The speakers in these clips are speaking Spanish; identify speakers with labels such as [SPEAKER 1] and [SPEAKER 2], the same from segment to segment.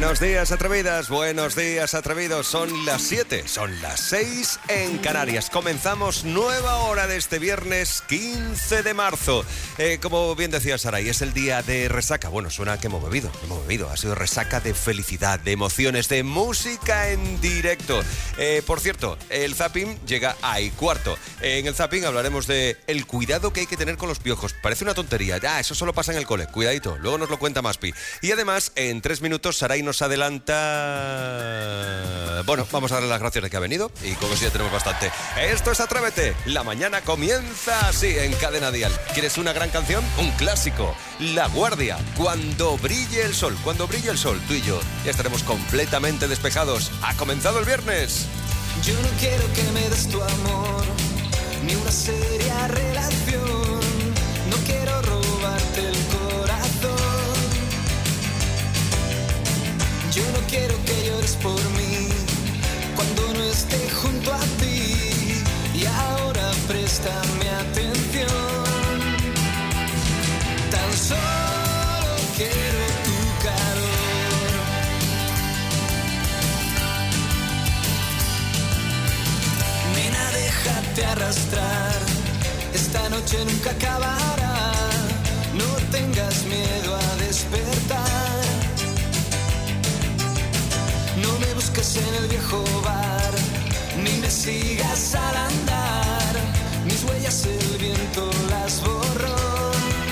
[SPEAKER 1] Buenos días, atrevidas, buenos días, atrevidos. Son las 7, son las 6 en Canarias. Comenzamos nueva hora de este viernes 15 de marzo. Como bien decía Saray, es el día de resaca. Bueno, suena que hemos bebido. Ha sido resaca de felicidad, de emociones, de música en directo. Por cierto, el zapping llega a y cuarto. En el zapping hablaremos de el cuidado que hay que tener con los piojos. Parece una tontería. Eso solo pasa en el cole. Cuidadito, luego nos lo cuenta Maspi. Y además, en 3 minutos, Saray nos adelanta... Bueno, vamos a darle las gracias de que ha venido y con eso ya tenemos bastante. Esto es Atrévete. La mañana comienza así en Cadena Dial. ¿Quieres una gran canción? Un clásico. La Guardia. Cuando brille el sol. Cuando brille el sol, tú y yo ya estaremos completamente despejados. Ha comenzado el viernes.
[SPEAKER 2] Yo no quiero que me des tu amor, ni una seria relación. No quiero robarte el corazón. Yo no quiero que llores por mí cuando no esté junto a ti. Y ahora préstame atención. Tan solo quiero tu calor. Nena, déjate arrastrar. Esta noche nunca acabará. No tengas miedo a despertar. No me busques en el viejo bar, ni me sigas al andar. Mis huellas el viento las borró.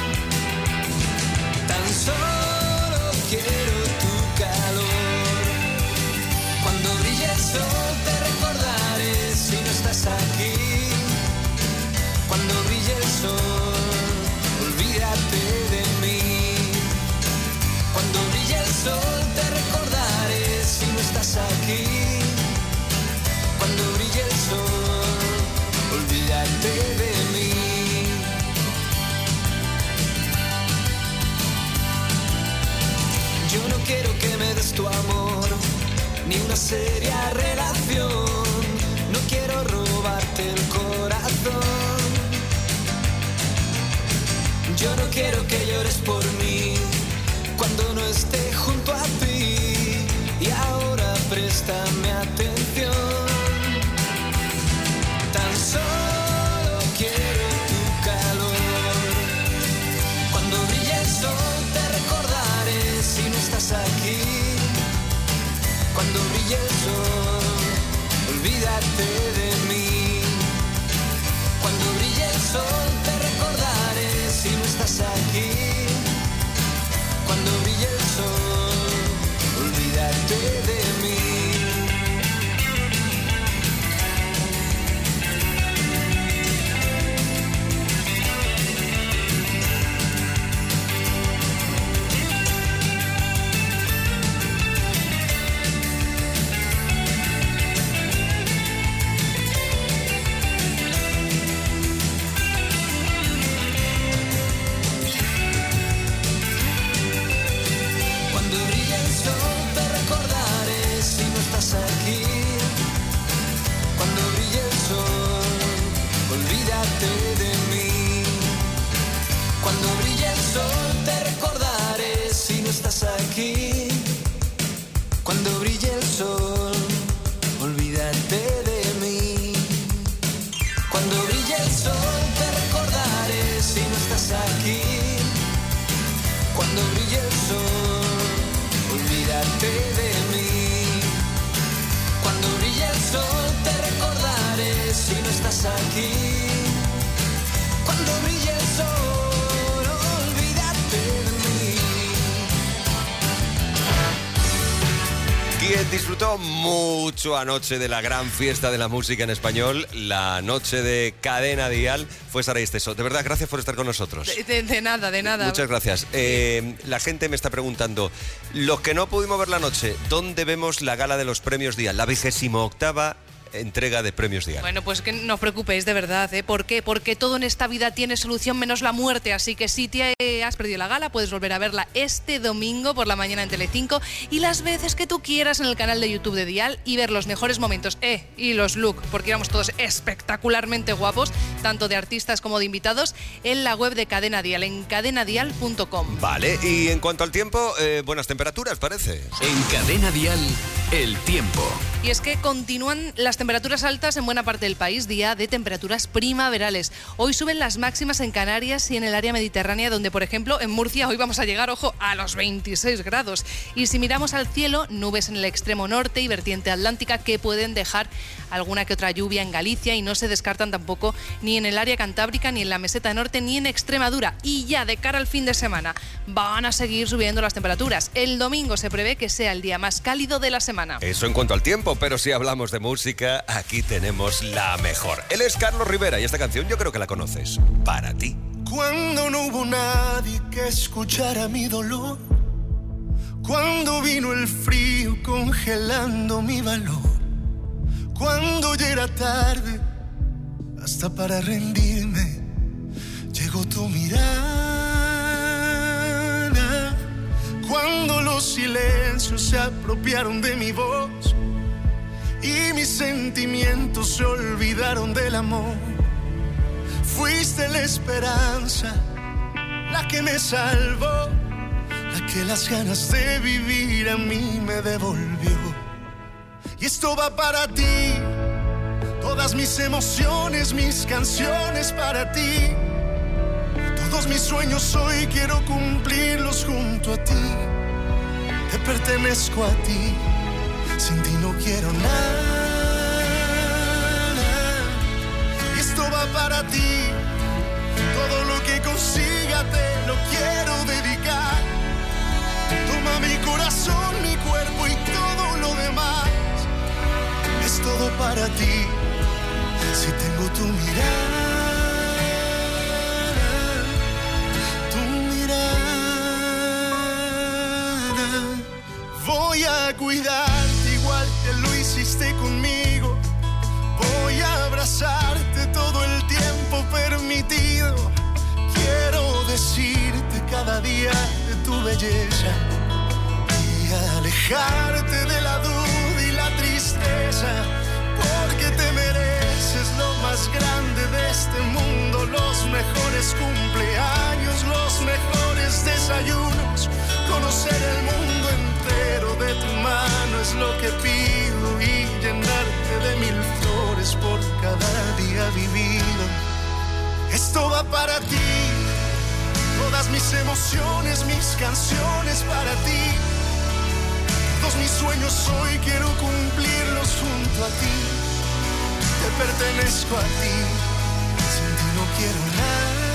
[SPEAKER 2] Tan solo quiero tu calor. Cuando brille el sol te recordaré si no estás aquí. Cuando brille el sol, olvídate de mí. Cuando brille el sol te recordaré si no estás aquí. Cuando brille el sol, olvídate de mí. Yo no quiero que me des tu amor, ni una seria relación. No quiero robarte el corazón. Yo no quiero que llores por mí cuando no esté junto a ti. Y ahora préstame atención. Tan solo quiero tu calor. Cuando brille el sol te recordaré si no estás aquí. Cuando brille el sol, olvídate de mí. Cuando brille el sol te recordaré si no estás aquí. Cuando brille el sol, olvídate de mí. Aquí, cuando brille el sol, olvídate de mí. Cuando brille el sol te recordaré si no estás aquí. Cuando brille el sol, olvídate de mí. Cuando brille el sol te recordaré si no estás aquí. Cuando brille el sol, olvídate de mí. Cuando brille el sol te recordaré si no estás aquí. Cuando brille el sol, olvídate de mí.
[SPEAKER 1] Quien disfrutó mucho anoche de la gran fiesta de la música en español, la noche de Cadena Dial, fue Saray Esteso. De verdad, gracias por estar con nosotros.
[SPEAKER 3] De nada, de nada.
[SPEAKER 1] Muchas gracias. La gente me está preguntando, los que no pudimos ver la noche, ¿dónde vemos la gala de los premios Dial? La 28ª entrega de premios Dial.
[SPEAKER 3] Bueno, pues que no os preocupéis, de verdad, ¿eh? ¿Por qué? Porque todo en esta vida tiene solución menos la muerte, así que si te has perdido la gala, puedes volver a verla este domingo por la mañana en Telecinco y las veces que tú quieras en el canal de YouTube de Dial y ver los mejores momentos, y los look, porque éramos todos espectacularmente guapos, tanto de artistas como de invitados, en la web de Cadena Dial, en cadenadial.com.
[SPEAKER 1] Vale, y en cuanto al tiempo, buenas temperaturas, parece.
[SPEAKER 4] En Cadena Dial, el tiempo.
[SPEAKER 3] Y es que continúan las temperaturas altas en buena parte del país, día de temperaturas primaverales. Hoy suben las máximas en Canarias y en el área mediterránea, donde, por ejemplo, en Murcia hoy vamos a llegar, ojo, a los 26 grados. Y si miramos al cielo, nubes en el extremo norte y vertiente atlántica que pueden dejar alguna que otra lluvia en Galicia y no se descartan tampoco ni en el área cantábrica, ni en la meseta norte, ni en Extremadura. Y ya de cara al fin de semana van a seguir subiendo las temperaturas. El domingo se prevé que sea el día más cálido de la semana.
[SPEAKER 1] Eso en cuanto al tiempo, pero si hablamos de música, aquí tenemos la mejor. Él es Carlos Rivera y esta canción yo creo que la conoces. Para ti.
[SPEAKER 5] Cuando no hubo nadie que escuchara mi dolor, cuando vino el frío congelando mi valor, cuando ya era tarde hasta para rendirme, llegó tu mirada. Cuando los silencios se apropiaron de mi voz y mis sentimientos se olvidaron del amor, fuiste la esperanza, la que me salvó, la que las ganas de vivir a mí me devolvió. Y esto va para ti, todas mis emociones, mis canciones para ti. Todos mis sueños hoy quiero cumplirlos junto a ti. Te pertenezco a ti, sin ti no quiero nada. Y esto va para ti, todo lo que consiga te lo quiero dedicar. Toma mi corazón, mi cuerpo y todo lo demás. Es todo para ti, si tengo tu mirada. Voy a cuidarte igual que lo hiciste conmigo. Voy a abrazarte todo el tiempo permitido. Quiero decirte cada día de tu belleza y alejarte de la duda y la tristeza, porque te mereces lo más grande de este mundo, los mejores cumpleaños, los mejores desayunos, conocer el mundo entero de tu mano es lo que pido y llenarte de 1000 flores por cada día vivido. Esto va para ti, todas mis emociones, mis canciones para ti. Todos mis sueños hoy quiero cumplirlos junto a ti. Te pertenezco a ti, sin ti no quiero nada.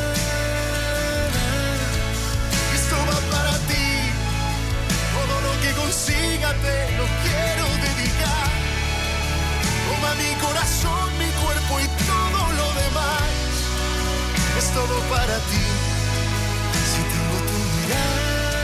[SPEAKER 5] Esto va para ti, todo lo que consiga te lo quiero dedicar. Toma mi corazón, mi cuerpo y todo lo demás. Es todo para ti, si tengo tu mirada.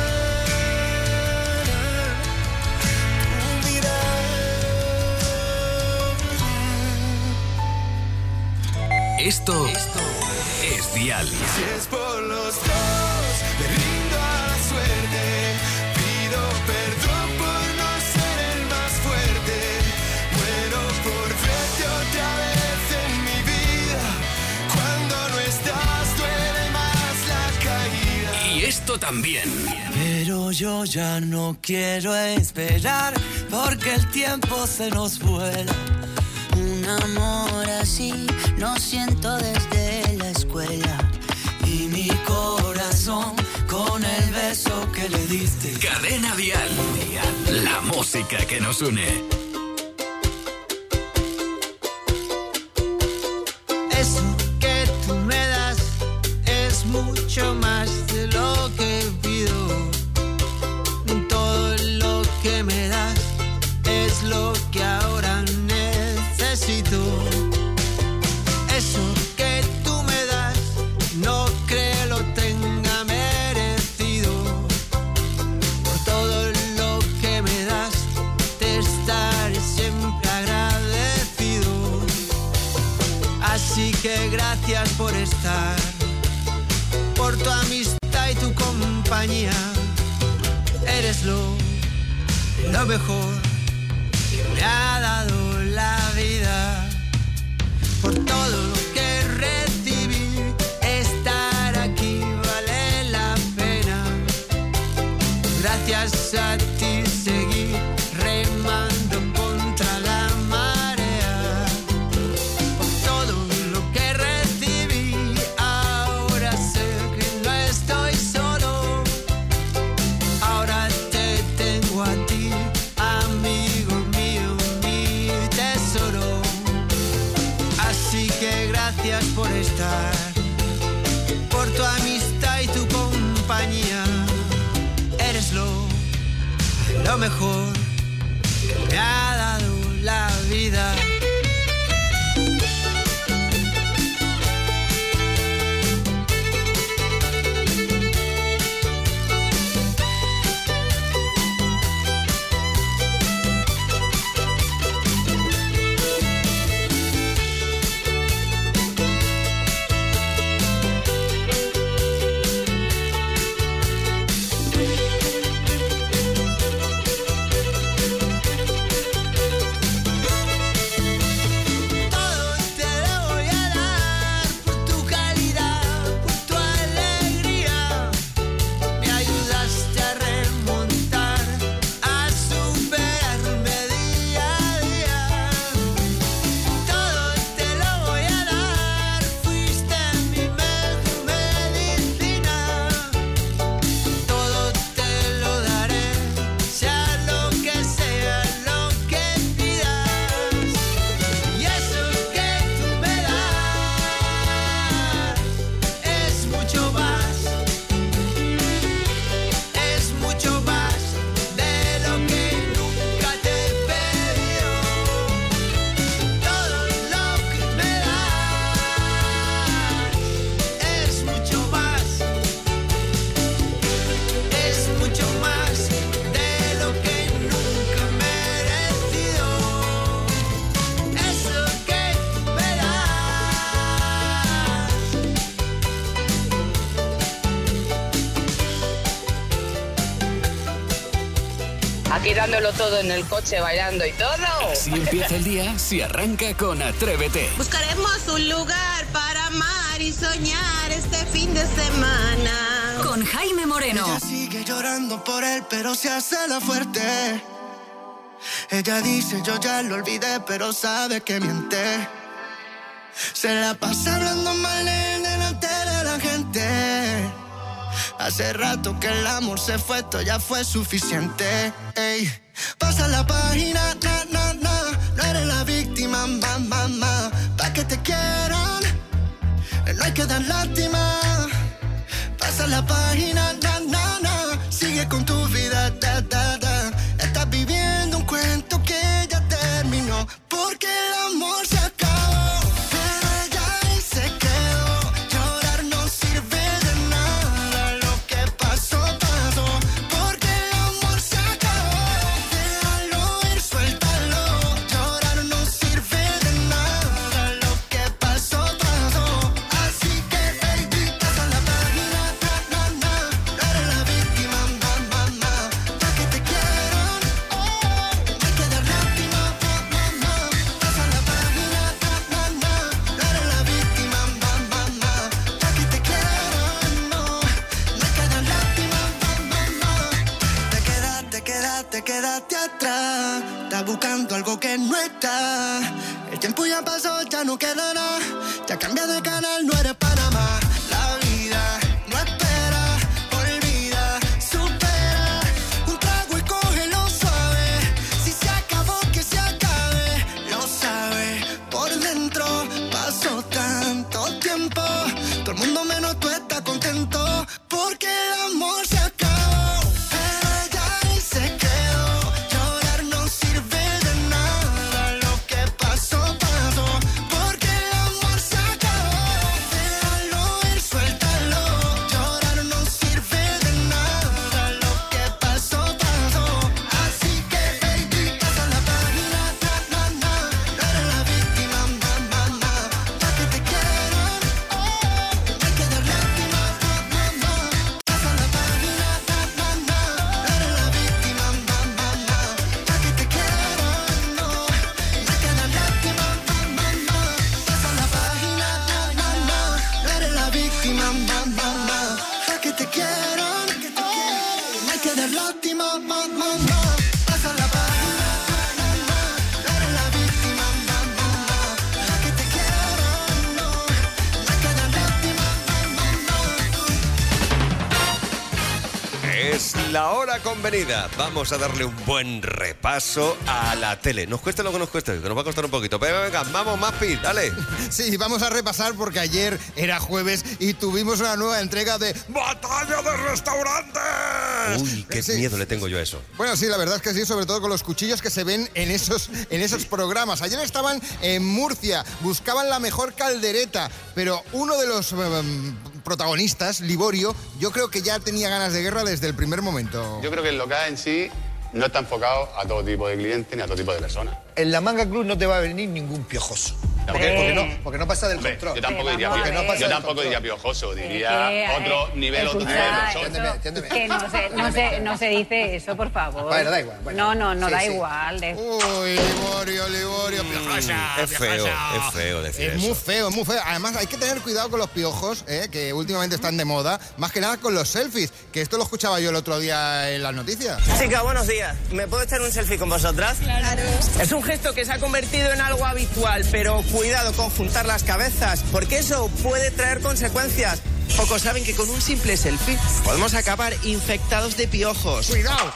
[SPEAKER 4] Esto es Dial.
[SPEAKER 5] Si es por los dos, me rindo a la suerte. Pido perdón por no ser el más fuerte. Muero por verte otra vez en mi vida. Cuando no estás duele más la caída.
[SPEAKER 4] Y esto también.
[SPEAKER 2] Pero yo ya no quiero esperar, porque el tiempo se nos vuela.
[SPEAKER 6] Un amor así lo siento desde la escuela.
[SPEAKER 2] Y mi corazón con el beso que le diste.
[SPEAKER 4] Cadena Dial. La música que nos une.
[SPEAKER 2] Eso que tú me das es mucho más de lo que pido. Todo lo que me das es lo que ahora necesito. Eso que tú me das no creo lo tenga merecido. Por todo lo que me das te estaré siempre agradecido.
[SPEAKER 7] estar, por tu amistad y tu compañía. Eres lo mejor que me ha dado la vida. Por todo lo que recibí, estar aquí vale la pena. Gracias a ti seguí remando contra la marea. Por todo lo que recibí, ahora sé que no estoy solo. Ahora te tengo a ti, amigo mío, mi tesoro. Así que gracias por estar, por tu amistad y tu compañía. Eres lo mejor que me ha dado la vida.
[SPEAKER 8] Aquí dándolo todo en el coche, bailando y todo.
[SPEAKER 4] Así empieza el día si arranca con Atrévete.
[SPEAKER 9] Buscaremos un lugar para amar y soñar este fin de semana.
[SPEAKER 10] Con Jaime Moreno.
[SPEAKER 5] Ella sigue llorando por él, pero se hace la fuerte. Ella dice, yo ya lo olvidé, pero sabe que miente. Se la pasa hablando mal en delante de la gente. Hace rato que el amor se fue, esto ya fue suficiente. Ey. Pasa la página, no eres la víctima, mamá. Pa' que te quieran, no hay que dar lástima. Pasa la página, sigue con tu vida, Estás viviendo un cuento que ya terminó, porque el amor se acabó. Pero ella ahí se quedó. Llorar no sirve de nada. Lo que pasó, pasó. Porque el amor se acabó. Déjalo ir, suéltalo. Llorar no sirve de nada. Lo que pasó, pasó. Así que, baby, pasa la página, no eres la víctima, mamá. Pa' que te quieran, hay que dar lástima, mamá. Pasa la página, no eres la víctima, mamá. Pa' que te quieran, no hay que dar lástima, mamá. Te quedaste atrás. Estás buscando algo que no está. El tiempo ya pasó, ya no queda nada. Ya cambia de canal, no eres Panamá. La vida no espera, olvida, supera. Un trago y cógelo suave. Si se acabó, que se acabe. Lo sabe por dentro. Pasó tanto tiempo. Todo el mundo menos tú está contento. Porque el amor se acabó. Pero ella ahí se quedó. Llorar no sirve de nada. Lo que pasó, pasó. Porque el amor se acabó. Déjalo ir, suéltalo. Llorar no sirve de nada. Lo que pasó, pasó. Así que, baby, pasa la página, no eres la víctima, mamá. Pa' que te quieran, hay que dar lástima, mamá. Pasa la página, no eres la víctima, mamá. Pa' que te quieran, quiero, no hay que dar lástima, pasa la página, eres la víctima, que te quiero, no hay que dar lástima,
[SPEAKER 1] Es la hora convenida. Vamos a darle un buen repaso a la tele. Nos cueste lo que nos cueste, que nos va a costar un poquito. Pero venga, vamos, Maspi, dale.
[SPEAKER 10] Sí, vamos a repasar porque ayer era jueves y tuvimos una nueva entrega de Batalla de Restaurantes.
[SPEAKER 1] Uy, qué miedo le tengo yo a eso.
[SPEAKER 10] Bueno, sí, la verdad es que sí, sobre todo con los cuchillos que se ven en esos programas. Ayer estaban en Murcia, buscaban la mejor caldereta, pero uno de los protagonistas, Liborio, yo creo que ya tenía ganas de guerra desde el primer momento.
[SPEAKER 11] Yo creo que el local en sí no está enfocado a todo tipo de clientes ni a todo tipo de personas.
[SPEAKER 12] En la Manga Club no te va a venir ningún piojoso. Porque no pasa del control.
[SPEAKER 11] Yo tampoco diría piojoso, diría otro nivel de persona.
[SPEAKER 13] Que no se dice eso, por favor.
[SPEAKER 12] Vale, da igual.
[SPEAKER 13] Bueno. No, da igual.
[SPEAKER 10] Uy, Liborio, piojosa.
[SPEAKER 1] Es feo decir
[SPEAKER 10] eso. Es muy feo. Además, hay que tener cuidado con los piojos, que últimamente están de moda. Más que nada con los selfies, que esto lo escuchaba yo el otro día en las noticias.
[SPEAKER 14] Chicas, buenos días. ¿Me puedo echar un selfie con vosotras?
[SPEAKER 15] Claro.
[SPEAKER 14] Es un gesto que se ha convertido en algo habitual, pero cuidado con juntar las cabezas, porque eso puede traer consecuencias. Pocos saben que con un simple selfie podemos acabar infectados de piojos.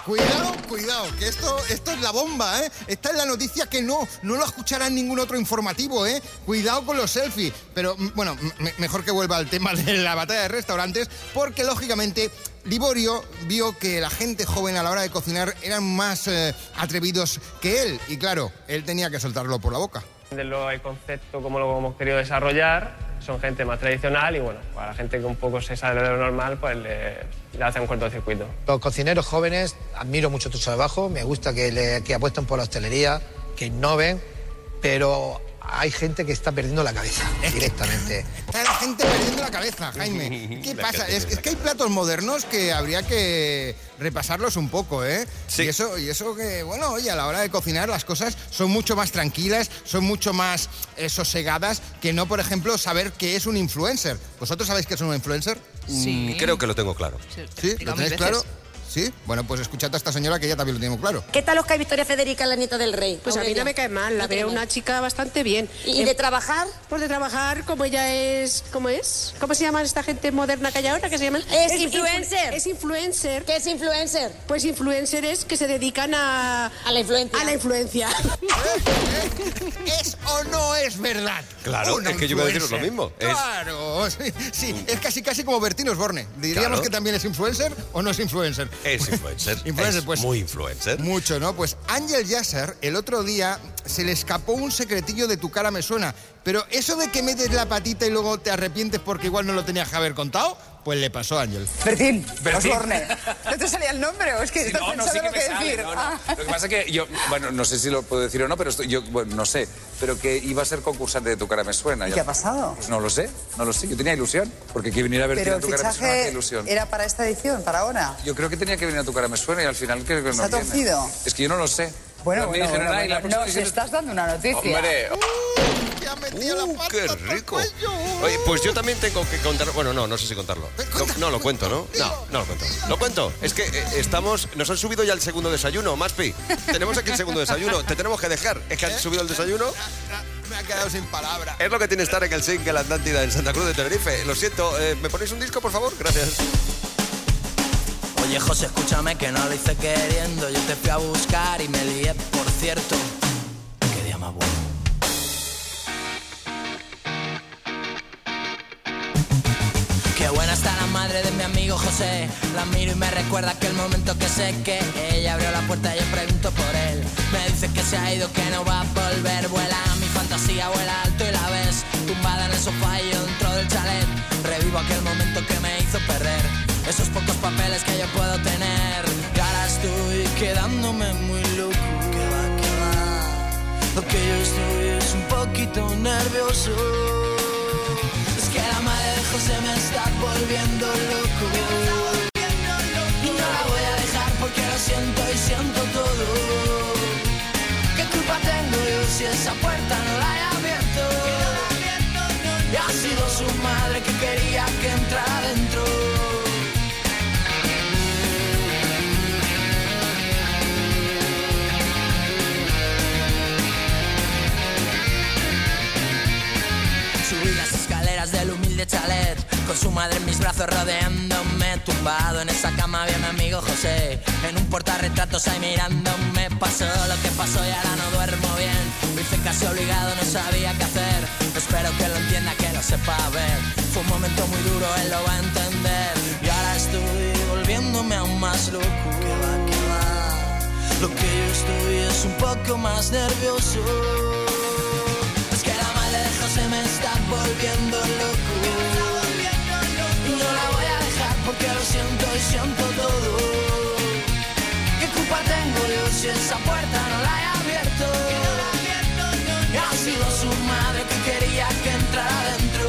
[SPEAKER 10] Cuidado, que esto es la bomba, ¿eh? Esta es la noticia que no lo escuchará en ningún otro informativo, ¿eh? Cuidado con los selfies. Pero, bueno, mejor que vuelva al tema de la batalla de restaurantes, porque, lógicamente, Liborio vio que la gente joven a la hora de cocinar eran más atrevidos que él. Y, claro, él tenía que soltarlo por la boca.
[SPEAKER 16] El concepto, como lo hemos querido desarrollar, son gente más tradicional y bueno, para la gente que un poco se sale de lo normal, pues le hacen un cortocircuito.
[SPEAKER 12] Los cocineros jóvenes, admiro mucho tu trabajo, me gusta que apuesten por la hostelería, que innoven, pero hay gente que está perdiendo la cabeza directamente.
[SPEAKER 10] Está la gente perdiendo la cabeza, Jaime. ¿Qué pasa? Es que hay platos modernos que habría que repasarlos un poco, ¿eh? Sí. Y eso que, bueno, oye, a la hora de cocinar las cosas son mucho más tranquilas, son mucho más sosegadas que no, por ejemplo, saber qué es un influencer. ¿Vosotros sabéis qué es un influencer?
[SPEAKER 1] Sí. Creo que lo tengo claro.
[SPEAKER 10] ¿Sí? ¿Lo tenéis claro? ¿Sí? Bueno, pues escuchad a esta señora que ella también lo tiene muy claro.
[SPEAKER 15] ¿Qué tal os cae Victoria Federica, la nieta del rey?
[SPEAKER 17] Pues a mí no me cae mal, la veo una chica bastante bien.
[SPEAKER 15] ¿Y de trabajar?
[SPEAKER 17] Pues de trabajar, como ella es... ¿Cómo es? ¿Cómo se llama esta gente moderna que hay ahora? ¿Qué se llama?
[SPEAKER 15] Es influencer.
[SPEAKER 17] Es influencer.
[SPEAKER 15] ¿Qué es influencer?
[SPEAKER 17] Pues influencer es que se dedican a
[SPEAKER 15] la influencia.
[SPEAKER 17] A la influencia.
[SPEAKER 10] ¿Es o no es verdad?
[SPEAKER 1] Claro, es que yo iba a deciros lo mismo.
[SPEAKER 10] Claro, sí, es casi como Bertín Osborne. ¿Diríamos que también es influencer o no es influencer?
[SPEAKER 1] Es influencer.
[SPEAKER 10] Influencer, pues,
[SPEAKER 1] muy influencer.
[SPEAKER 10] Mucho, ¿no? Pues Ángel Yasser, el otro día, se le escapó un secretillo de Tu cara me suena. Pero eso de que metes la patita y luego te arrepientes porque igual no lo tenías que haber contado, pues le pasó a Ángel.
[SPEAKER 18] Bertín. Osborne. ¿No te salía el nombre o es que estás pensando
[SPEAKER 19] sé
[SPEAKER 18] lo que decir?
[SPEAKER 19] Lo que pasa es que yo, bueno, no sé si lo puedo decir o no, pero yo, bueno, no sé, pero que iba a ser concursante de Tu cara me suena.
[SPEAKER 18] ¿Y qué ha pasado?
[SPEAKER 19] Pues no lo sé. Yo tenía ilusión, porque que viniera a Bertín a Tu cara me suena, qué ilusión.
[SPEAKER 18] ¿Era para esta edición, para ahora?
[SPEAKER 19] Yo creo que tenía que venir a Tu cara me suena y al final creo que no viene.
[SPEAKER 18] ¿Se ha torcido?
[SPEAKER 19] Es que yo no lo sé.
[SPEAKER 18] Bueno, nos estás dando una noticia.
[SPEAKER 19] Hombre,
[SPEAKER 1] qué rico. Oye, pues yo también tengo que contar. Bueno, no sé si contarlo. No lo cuento, ¿no? No lo cuento. ¿Lo cuento? Es que nos han subido ya el segundo desayuno, Maspi. Tenemos aquí el segundo desayuno. Te tenemos que dejar. Es que han subido el desayuno.
[SPEAKER 10] Me ha quedado sin palabras.
[SPEAKER 1] Es lo que tiene estar en el Zinc, en la Atlántida, en Santa Cruz de Tenerife. Lo siento. ¿Me ponéis un disco, por favor? Gracias.
[SPEAKER 20] Oye, José, escúchame que no lo hice queriendo. Yo te fui a buscar y me lié, por cierto. Qué día más bueno. Qué buena está la madre de mi amigo José. La miro y me recuerda aquel momento que sé que ella abrió la puerta y yo pregunto por él. Me dice que se ha ido, que no va a volver. Vuela mi fantasía, vuela alto y la ves tumbada en el sofá y yo dentro del chalet. Revivo aquel momento que me hizo perder esos pocos papeles que yo puedo tener. Y ahora estoy quedándome muy loco. Que va. Lo que yo estoy es un poquito nervioso. Es que la madre de José me está volviendo loco. Y no la voy a dejar porque lo siento y siento todo. ¿Qué culpa tengo yo si esa puerta no la he abierto? Y ha sido su madre que quería que entrara dentro. brazos rodeándome, tumbado en esa cama había mi amigo José. En un portarretratos ahí mirándome, pasó lo que pasó y ahora no duermo bien. Me hice casi obligado, no sabía qué hacer. Espero que lo entienda, que lo sepa ver. Fue un momento muy duro, él lo va a entender. Y ahora estoy volviéndome aún más loco. Lo que yo estoy es un poco más nervioso. Es que la madre de José me está volviendo loco. Y no la voy a dejar porque lo siento y siento todo. ¿Qué culpa tengo yo si esa puerta no la he abierto? Y ha sido su madre que quería que entrara dentro.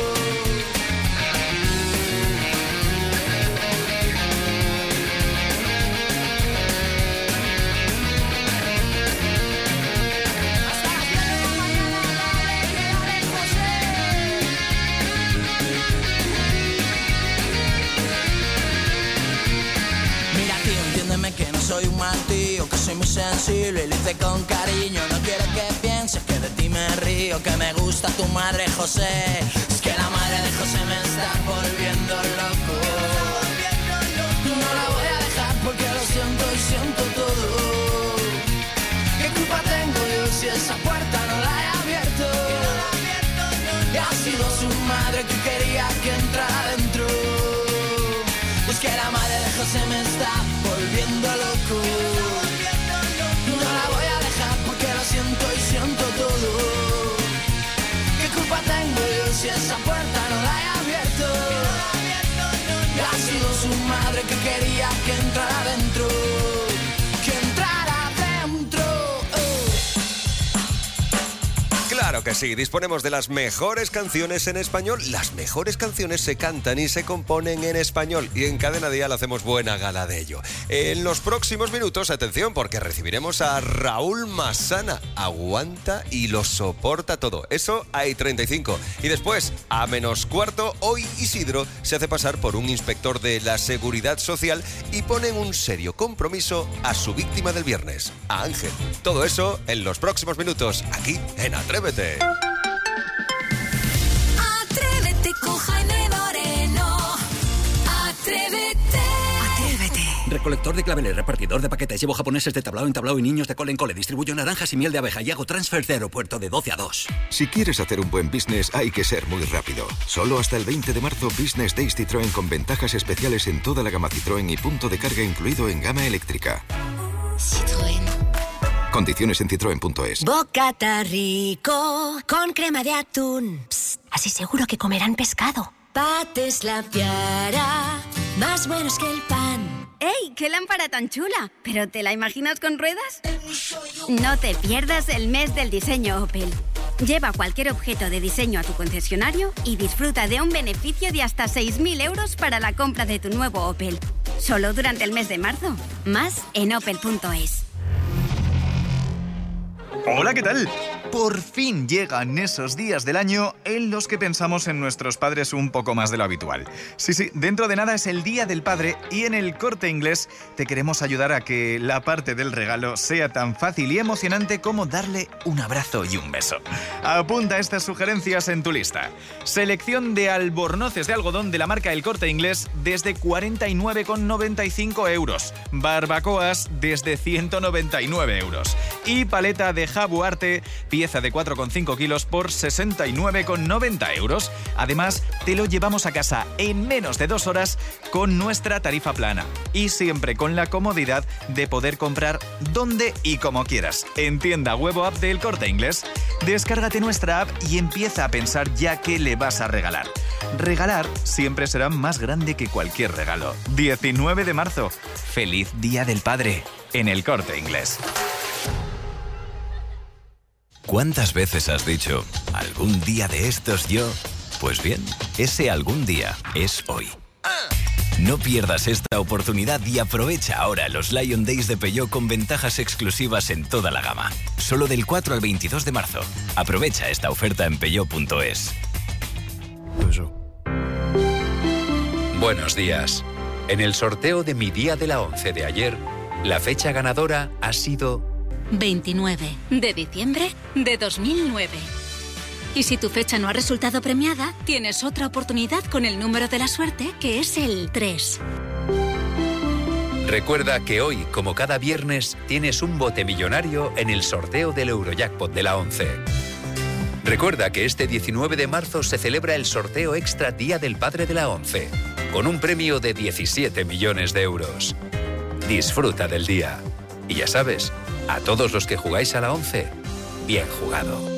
[SPEAKER 20] Que no soy un mal tío, que soy muy sensible y lo hice con cariño. No quiero que pienses que de ti me río, que me gusta tu madre José. Es que la madre de José me está volviendo loco. No la voy a dejar porque lo siento y siento todo. ¿Qué culpa tengo yo si esa puerta no la he abierto? Y ha sido su madre que quería que entrara dentro. Es que la madre de José me está volviendo loco. No la voy a dejar porque lo siento y siento todo. ¿Qué culpa tengo yo si esa puerta no la he abierto? Y ha sido su madre que quería que entrara dentro. Que entrara dentro.
[SPEAKER 1] Claro que sí, disponemos de las mejores canciones en español. Las mejores canciones se cantan y se componen en español y en Cadena Dial hacemos buena gala de ello. En los próximos minutos, atención, porque recibiremos a Raúl Masana. Aguanta y lo soporta todo. Eso hay 35. Y después, a -4, hoy Isidro se hace pasar por un inspector de la Seguridad Social y pone en un serio compromiso a su víctima del viernes, a Ángel. Todo eso en los próximos minutos, aquí en Atrévete.
[SPEAKER 21] Atrévete con Jaime Moreno. Atrévete. Atrévete.
[SPEAKER 4] Recolector de claveles, repartidor de paquetes, llevo japoneses de tablao en tablao y niños de cole en cole, distribuyo naranjas y miel de abeja y hago transfer de aeropuerto de 12 a 2.
[SPEAKER 22] Si quieres hacer un buen business hay que ser muy rápido. Solo hasta el 20 de marzo Business Days Citroën con ventajas especiales en toda la gama Citroën y punto de carga incluido en gama eléctrica.
[SPEAKER 21] Citroën.
[SPEAKER 22] Condiciones en citroen.es.
[SPEAKER 21] Bocata rico con crema de atún. Psst, así seguro que comerán pescado. Pates la piara, más buenos que el pan.
[SPEAKER 23] ¡Ey! ¡Qué lámpara tan chula! ¿Pero te la imaginas con ruedas? No te pierdas el mes del diseño Opel. Lleva cualquier objeto de diseño a tu concesionario y disfruta de un beneficio de hasta 6.000 euros para la compra de tu nuevo Opel. Solo durante el mes de marzo. Más en opel.es.
[SPEAKER 24] Hola, ¿qué tal? Por fin llegan esos días del año en los que pensamos en nuestros padres un poco más de lo habitual. Sí, dentro de nada es el Día del Padre y en el Corte Inglés te queremos ayudar a que la parte del regalo sea tan fácil y emocionante como darle un abrazo y un beso. Apunta estas sugerencias en tu lista. Selección de albornoces de algodón de la marca El Corte Inglés desde 49,95 euros. Barbacoas desde 199 euros. Y paleta de Jabuarte, pieza de 4,5 kilos por 69,90 euros. Además, te lo llevamos a casa en menos de 2 horas con nuestra tarifa plana. Y siempre con la comodidad de poder comprar donde y como quieras. En tienda web o app del Corte Inglés. Descárgate nuestra app y empieza a pensar ya qué le vas a regalar. Regalar siempre será más grande que cualquier regalo. 19 de marzo. Feliz Día del Padre en el Corte Inglés.
[SPEAKER 25] ¿Cuántas veces has dicho, algún día de estos yo? Pues bien, ese algún día es hoy. No pierdas esta oportunidad y aprovecha ahora los Lion Days de Peugeot con ventajas exclusivas en toda la gama. Solo del 4 al 22 de marzo. Aprovecha esta oferta en peugeot.es.
[SPEAKER 19] Buenos días. En el sorteo de mi día de la 11 de ayer, la fecha ganadora ha sido
[SPEAKER 21] 29 de diciembre de 2009. Y si tu fecha no ha resultado premiada, tienes otra oportunidad con el número de la suerte, que es el 3.
[SPEAKER 25] Recuerda que hoy, como cada viernes, tienes un bote millonario en el sorteo del Eurojackpot de la 11. Recuerda que este 19 de marzo se celebra el sorteo extra Día del Padre de la 11, con un premio de 17 millones de euros. Disfruta del día. Y ya sabes, a todos los que jugáis a la 11, bien jugado.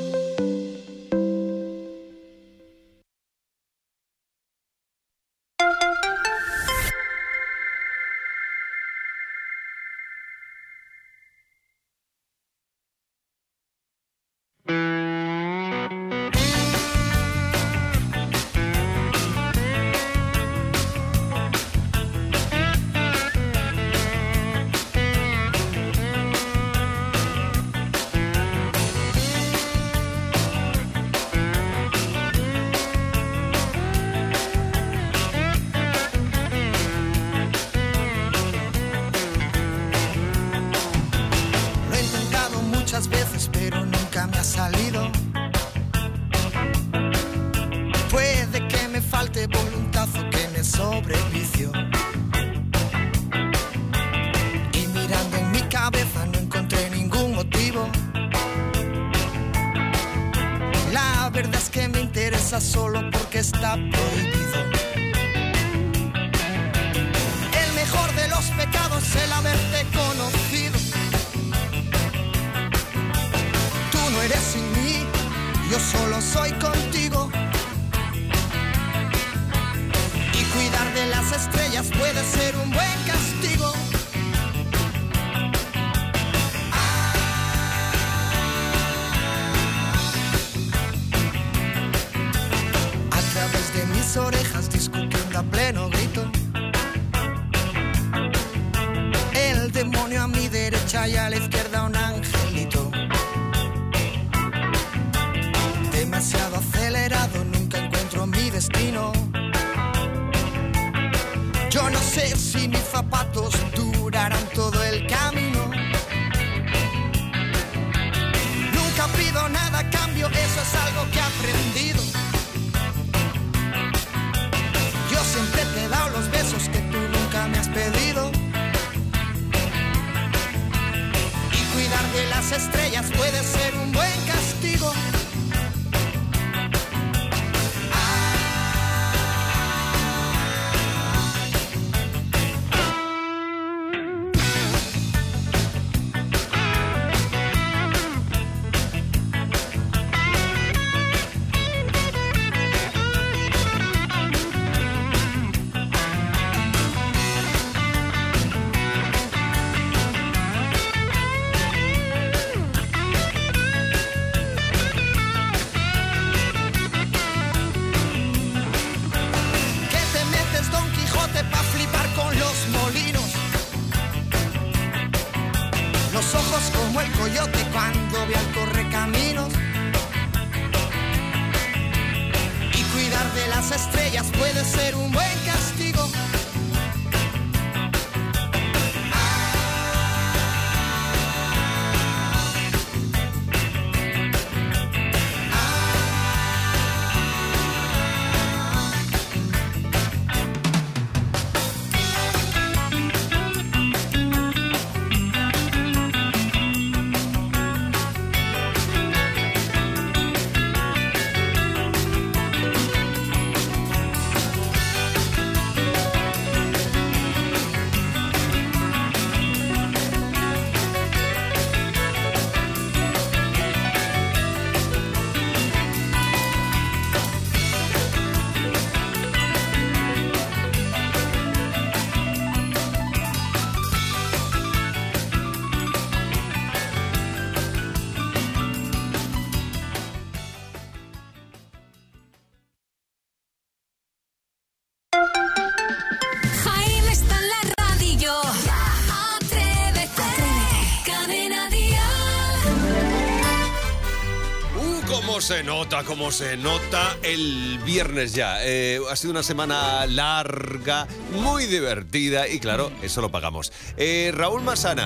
[SPEAKER 1] Cómo se nota el viernes ya. Ha sido una semana larga, muy divertida y claro, eso lo pagamos. Raúl Masana,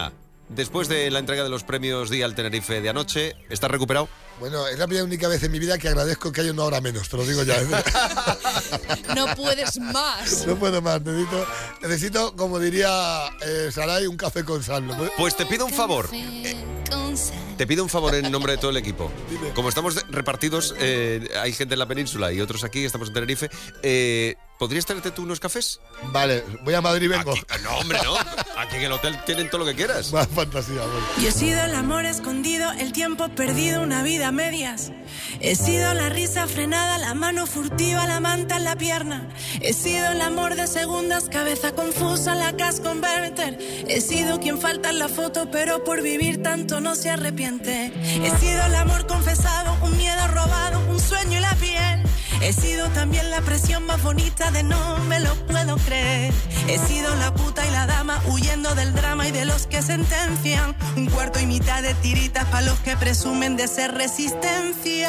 [SPEAKER 1] después de la entrega de los premios Día al Tenerife de anoche, ¿estás recuperado?
[SPEAKER 2] Bueno, es la primera y única vez en mi vida que agradezco que haya una hora menos, te lo digo ya.
[SPEAKER 3] No puedes más.
[SPEAKER 2] No puedo más, necesito, como diría Saray, un café con sal. ¿No?
[SPEAKER 1] Pues te pido un favor. Te pido un favor en nombre de todo el equipo.
[SPEAKER 2] Dime.
[SPEAKER 1] Como estamos repartidos, hay gente en la península y otros aquí, estamos en Tenerife, ¿podrías traerte tú unos cafés?
[SPEAKER 2] Vale, voy a Madrid y vengo.
[SPEAKER 1] Aquí, no, hombre, no. Aquí en el hotel tienen todo lo que quieras.
[SPEAKER 2] Más fantasía, bueno.
[SPEAKER 20] Yo he sido el amor escondido, el tiempo perdido, una vida a medias. He sido la risa frenada, la mano furtiva, la manta en la pierna. He sido el amor de segundas, cabeza confusa, la cash converter. He sido quien falta en la foto, pero por vivir tanto no se arrepiente. He sido el amor confesado, un miedo robado, un sueño y la piel. He sido también la presión más bonita de no me lo puedo creer. He sido la puta y la dama huyendo del drama y de los que sentencian. Un cuarto y mitad de tiritas para los que presumen de ser resistencia.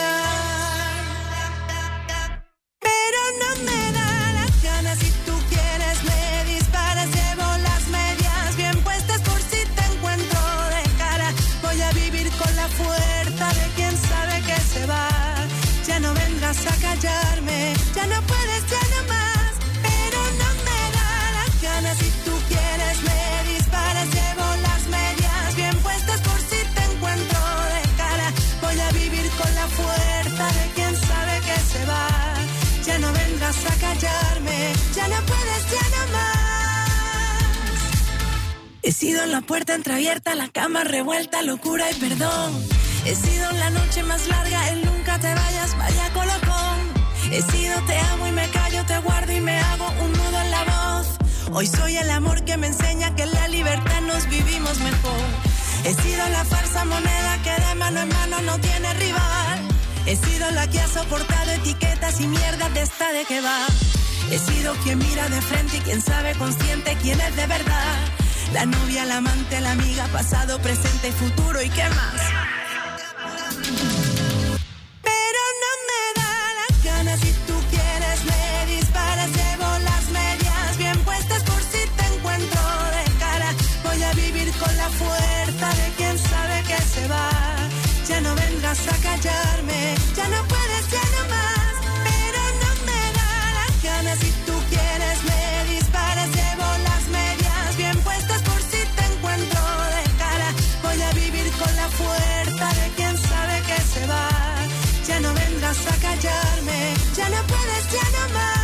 [SPEAKER 20] Pero no me da las ganas, si tú quieres me disparas. Llevo las medias bien puestas por si te encuentro de cara. Voy a vivir con la fuerza de quien sabe que se va. Ya no vendrás a callarme, ya no puedes, ya no más. Pero no me da las ganas, si tú quieres me disparas. Llevo las medias bien puestas por si te encuentro de cara. Voy a vivir con la fuerza de quien sabe que se va. Ya no vendrás a callarme, ya no puedes, ya no más. He sido la puerta entreabierta, la cama revuelta, locura y perdón. He sido la noche más larga, el nunca te vayas, vaya colocón. He sido te amo y me callo, te guardo y me hago un nudo en la voz. Hoy soy el amor que me enseña que en la libertad nos vivimos mejor. He sido la falsa moneda que de mano en mano no tiene rival. He sido la que ha soportado etiquetas y mierdas de esta de que va. He sido quien mira de frente y quien sabe consciente quién es de verdad. La novia, la amante, la amiga, pasado, presente y futuro y qué más. Pero no me da las ganas, si tú quieres me disparas. Llevo las medias bien puestas por si te encuentro de cara. Voy a vivir con la fuerza de quien sabe que se va. Ya no vendrás a callarme, ya no puedes, ya no más. Pero no me da las ganas, si tú quieres me disparas. Llevo las medias bien puestas por si te encuentro de cara. Voy a vivir con la fuerza de quien sabe que se va. Ya no vendrás a callarme, ya no puedes, ya no más.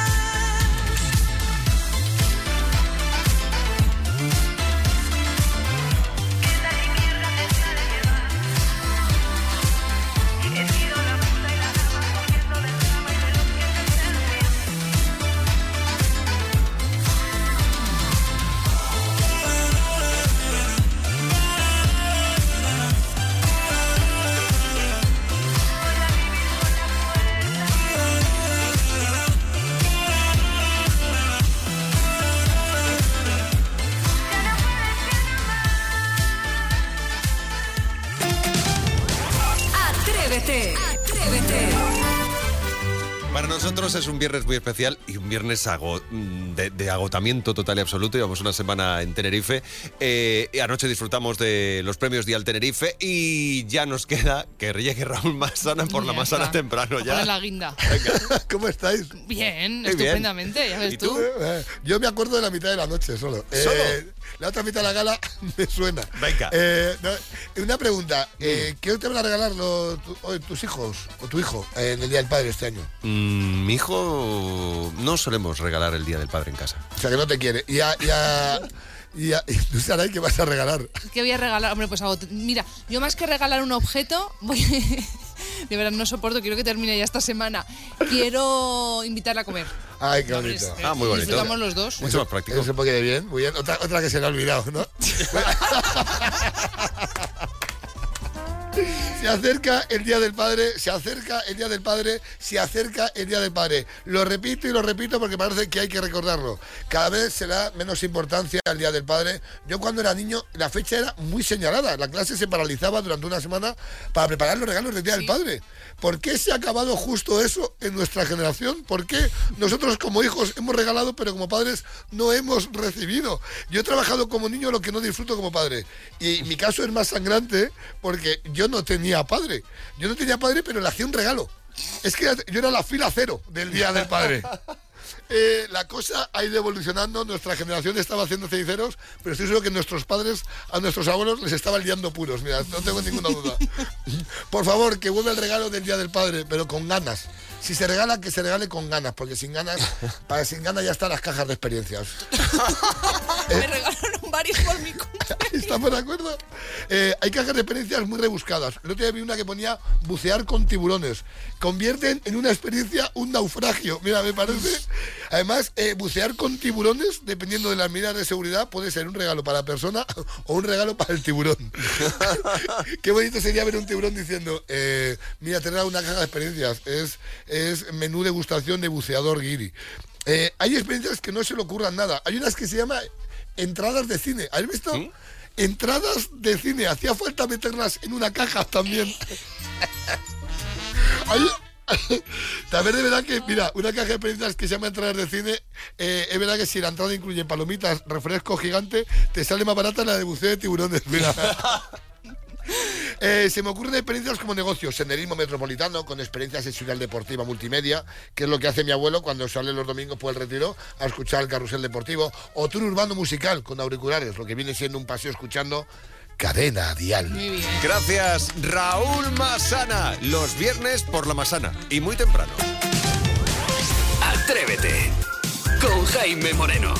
[SPEAKER 1] Para nosotros es un viernes muy especial y un viernes de agotamiento total y absoluto. Llevamos una semana en Tenerife. Anoche disfrutamos de los premios Día al Tenerife y ya nos queda que llegue Raúl Masana por la manzana temprano. Ya.
[SPEAKER 3] Poner la guinda.
[SPEAKER 1] Venga.
[SPEAKER 2] ¿Cómo estáis?
[SPEAKER 3] Bien, estupendamente. Ya ves
[SPEAKER 1] ¿Y tú?
[SPEAKER 2] Yo me acuerdo de la mitad de la noche solo. La otra mitad de la gala me suena.
[SPEAKER 1] Venga.
[SPEAKER 2] Una pregunta. ¿Qué te van a regalar tus hijos o tu hijo en el Día del Padre este año?
[SPEAKER 1] Mi hijo no solemos regalar el Día del Padre en casa.
[SPEAKER 2] O sea, que no te quiere. ¿Y tú, Saray, qué vas a regalar?
[SPEAKER 3] ¿Qué voy a regalar? Hombre, pues algo. Mira, yo más que regalar un objeto, de verdad no soporto, quiero que termine ya esta semana. Quiero invitarla a comer.
[SPEAKER 2] Ay, qué bonito.
[SPEAKER 1] Muy bonito.
[SPEAKER 3] Disfrutamos los dos.
[SPEAKER 1] Mucho más práctico.
[SPEAKER 2] Eso puede ir bien, muy bien. Otra que se le ha olvidado, ¿no? Se acerca el Día del Padre, se acerca el Día del Padre, se acerca el Día del Padre. Lo repito y lo repito porque parece que hay que recordarlo. Cada vez se da menos importancia al Día del Padre. Yo cuando era niño la fecha era muy señalada. La clase se paralizaba durante una semana para preparar los regalos del Día del Padre. ¿Por qué se ha acabado justo eso en nuestra generación? ¿Por qué nosotros como hijos hemos regalado pero como padres no hemos recibido? Yo he trabajado como niño lo que no disfruto como padre. Y mi caso es más sangrante porque yo no tenía padre. Yo no tenía padre, pero le hacía un regalo. Es que yo era la fila cero del Día del Padre. La cosa ha ido evolucionando, nuestra generación estaba haciendo ceniceros, pero estoy seguro que nuestros padres, a nuestros abuelos les estaban liando puros, mira, no tengo ninguna duda. Por favor, que vuelva el regalo del Día del Padre, pero con ganas. Si se regala, que se regale con ganas, porque sin ganas ya están las cajas de experiencias.
[SPEAKER 3] Me regalaron varios por mi cumpleaños.
[SPEAKER 2] ¿Estamos de acuerdo? Hay cajas de experiencias muy rebuscadas. El otro día vi una que ponía bucear con tiburones. Convierten en una experiencia un naufragio. Mira, me parece... Además, bucear con tiburones, dependiendo de las medidas de seguridad, puede ser un regalo para la persona o un regalo para el tiburón. Qué bonito sería ver un tiburón diciendo, mira, te he dado una caja de experiencias. Es menú degustación de buceador guiri. Hay experiencias que no se le ocurran nada. Hay unas que se llaman entradas de cine. ¿Has visto? ¿Sí? Entradas de cine. Hacía falta meterlas en una caja también. También de verdad que, mira, una caja de experiencias que se llama entradas de cine, es verdad que si la entrada incluye palomitas, refresco gigante, te sale más barata la de buceo de tiburones. Mira. Se me ocurren experiencias como negocios, senderismo metropolitano con experiencia sexual deportiva multimedia, que es lo que hace mi abuelo cuando sale los domingos por el retiro a escuchar el carrusel deportivo, o tour urbano musical con auriculares, lo que viene siendo un paseo escuchando Cadena Dial.
[SPEAKER 3] Muy bien.
[SPEAKER 1] Gracias, Raúl Masana. Los viernes por la Masana y muy temprano.
[SPEAKER 25] Atrévete con Jaime Moreno.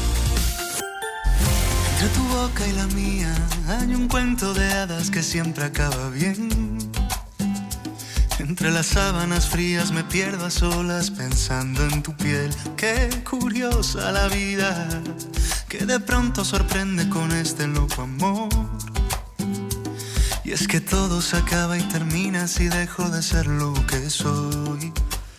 [SPEAKER 5] Entre tu boca y la mía hay un cuento de hadas que siempre acaba bien. Entre las sábanas frías me pierdo a solas pensando en tu piel. Qué curiosa la vida, que de pronto sorprende con este loco amor. Y es que todo se acaba y termina si dejo de ser lo que soy.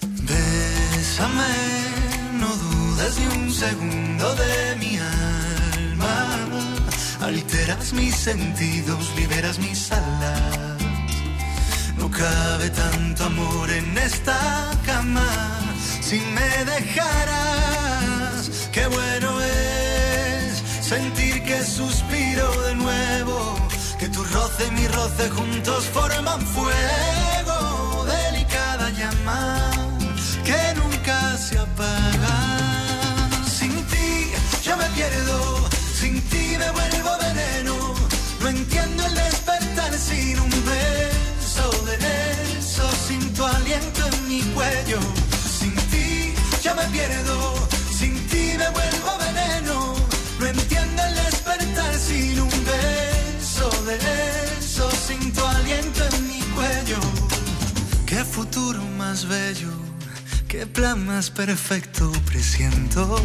[SPEAKER 5] Bésame, no dudes ni un segundo de mi alma. Alteras mis sentidos, liberas mis alas. No cabe tanto amor en esta cama. Si me dejaras, qué bueno es sentir que suspiro de nuevo. Que tu roce y mi roce juntos forman fuego. Delicada llama que nunca se apaga. Sin ti yo me pierdo, sin ti me vuelvo veneno. No entiendo el despertar sin un beso de eso, sin tu aliento en mi cuello. Sin ti yo me pierdo, sin ti me vuelvo veneno. No entiendo el despertar sin un beso de eso, sin tu aliento en mi cuello. Qué futuro más bello, qué plan más perfecto presiento.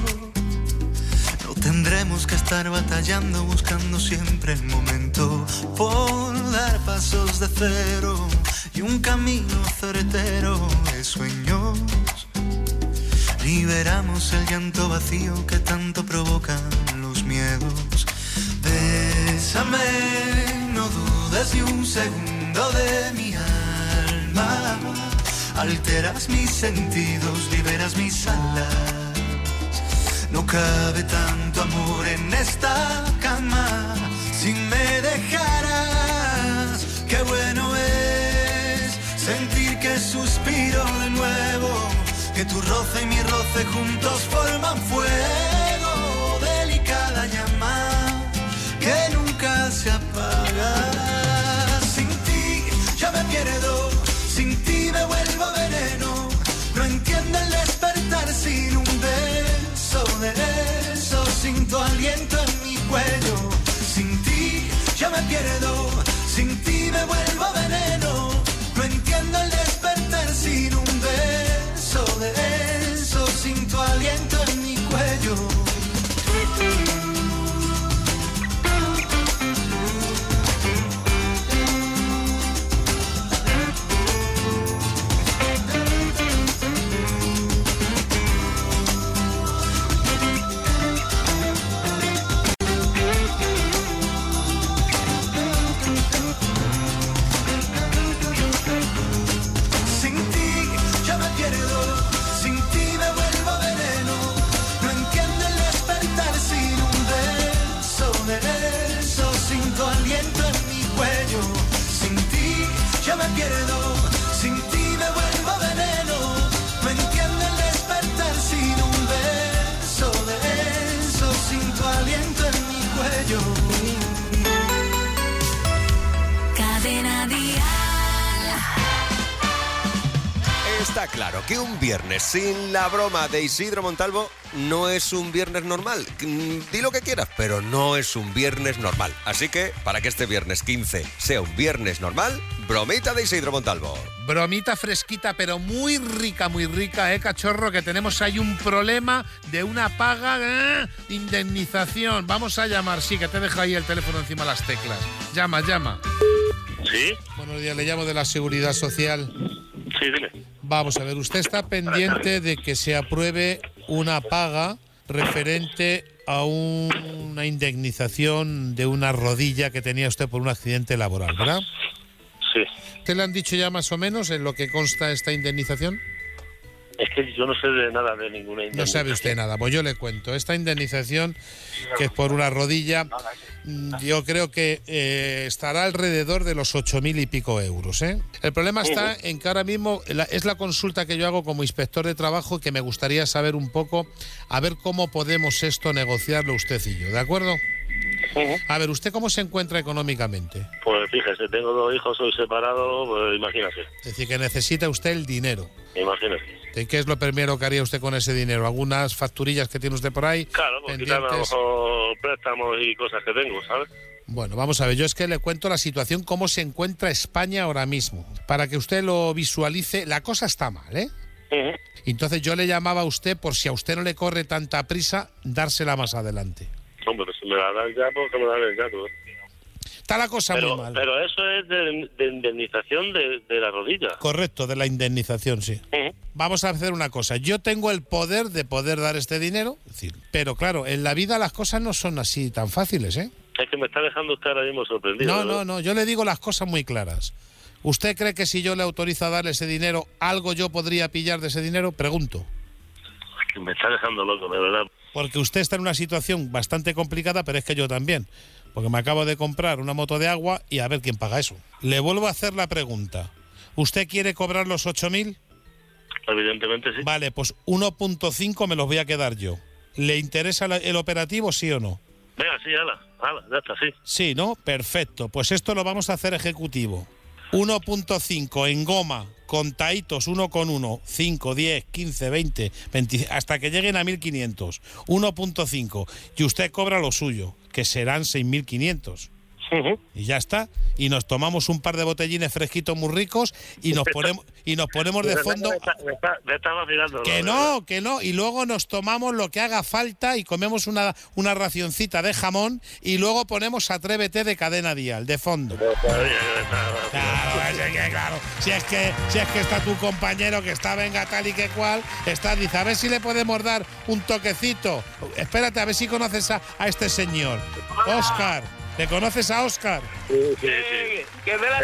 [SPEAKER 5] No tendremos que estar batallando, buscando siempre el momento por dar pasos de cero y un camino certero de sueños. Liberamos el llanto vacío que tanto provocan los miedos. Bésame, no dudes ni un segundo de mi alma. Alteras mis sentidos, liberas mis alas. No cabe tanto amor en esta cama. Si me dejaras, qué bueno es sentir que suspiro de nuevo. Que tu roce y mi roce juntos forman fuego. Delicada llama que nunca se apaga. Sin ti yo me pierdo, sin ti me vuelvo veneno. No entiendo el despertar sin un beso de eso, sin tu aliento en mi cuello. Sin ti yo me pierdo, sin ti me vuelvo veneno. No entiendo el despertar sin un beso de eso, sin tu aliento en mi cuello. yo.
[SPEAKER 21] Cadena Dial.
[SPEAKER 1] Está claro que un viernes sin la broma de Isidro Montalvo no es un viernes normal. Di lo que quieras, pero no es un viernes normal. Así que, para que este viernes 15 sea un viernes normal, bromita de Isidro Montalvo.
[SPEAKER 6] Bromita fresquita, pero muy rica, cachorro, que tenemos ahí un problema de una paga indemnización. Vamos a llamar, sí, que te dejo ahí el teléfono encima de las teclas. Llama.
[SPEAKER 7] ¿Sí?
[SPEAKER 6] Buenos días, le llamo de la Seguridad Social.
[SPEAKER 7] Sí, dime.
[SPEAKER 6] Vamos a ver, usted está pendiente de que se apruebe una paga referente a una indemnización de una rodilla que tenía usted por un accidente laboral, ¿verdad?
[SPEAKER 7] Sí.
[SPEAKER 6] ¿Te le han dicho ya más o menos en lo que consta esta indemnización?
[SPEAKER 7] Es que yo no sé de nada de ninguna indemnización.
[SPEAKER 6] No sabe usted nada, pues yo le cuento. Esta indemnización, que es por una rodilla, yo creo que estará alrededor de los 8.000 y pico euros, ¿eh? El problema está en que ahora mismo es la consulta que yo hago como inspector de trabajo, que me gustaría saber un poco, a ver cómo podemos esto negociarlo usted y yo, ¿de acuerdo? A ver, ¿usted cómo se encuentra económicamente?
[SPEAKER 7] Pues fíjese, tengo 2 hijos, soy separado, pues imagínese.
[SPEAKER 6] Es decir, que necesita usted el dinero.
[SPEAKER 7] Imagínese.
[SPEAKER 6] ¿Y qué es lo primero que haría usted con ese dinero? ¿Algunas facturillas que tiene usted por ahí?
[SPEAKER 7] Claro, pues quitarme a lo mejor préstamos y cosas que tengo, ¿sabes?
[SPEAKER 6] Bueno, vamos a ver, yo es que le cuento la situación, cómo se encuentra España ahora mismo, para que usted lo visualice. La cosa está mal, ¿eh? Entonces yo le llamaba a usted, por si a usted no le corre tanta prisa, dársela más adelante.
[SPEAKER 7] Hombre, pero si me la dan ya, pues que me la den ya, tú.
[SPEAKER 6] Está la cosa muy mal.
[SPEAKER 7] Pero eso es de indemnización de la rodilla.
[SPEAKER 6] Correcto, de la indemnización, sí. Vamos a hacer una cosa. Yo tengo el poder de poder dar este dinero, es decir, pero claro, en la vida las cosas no son así tan fáciles, ¿eh?
[SPEAKER 7] Es que me está dejando usted ahora mismo sorprendido.
[SPEAKER 6] No, yo le digo las cosas muy claras. ¿Usted cree que si yo le autorizo a darle ese dinero, algo yo podría pillar de ese dinero? Pregunto.
[SPEAKER 7] Es que me está dejando loco, de verdad.
[SPEAKER 6] Porque usted está en una situación bastante complicada, pero es que yo también. Porque me acabo de comprar una moto de agua y a ver quién paga eso. Le vuelvo a hacer la pregunta. ¿Usted quiere cobrar los 8.000?
[SPEAKER 7] Evidentemente sí.
[SPEAKER 6] Vale, pues 1.5 me los voy a quedar yo. ¿Le interesa el operativo, sí o no?
[SPEAKER 7] Venga, sí, ala, ya está, sí.
[SPEAKER 6] Sí, ¿no? Perfecto. Pues esto lo vamos a hacer ejecutivo. 1.5 en goma, contaditos 1 con 1, 5, 10, 15, 20, 20, hasta que lleguen a 1.500. 1.5. Y usted cobra lo suyo, que serán 6.500. Y ya está. Y nos tomamos un par de botellines fresquitos muy ricos y nos ponemos de fondo.
[SPEAKER 7] Me está vacilando.
[SPEAKER 6] Que no. Y luego nos tomamos lo que haga falta y comemos una racioncita de jamón y luego ponemos Atrévete de Cadena Dial, de fondo. Claro. Si es que está tu compañero que está venga tal y que cual, dice, a ver si le podemos dar un toquecito. Espérate, a ver si conoces a este señor. Óscar. ¿Le conoces a Óscar?
[SPEAKER 7] Sí.
[SPEAKER 8] Que me la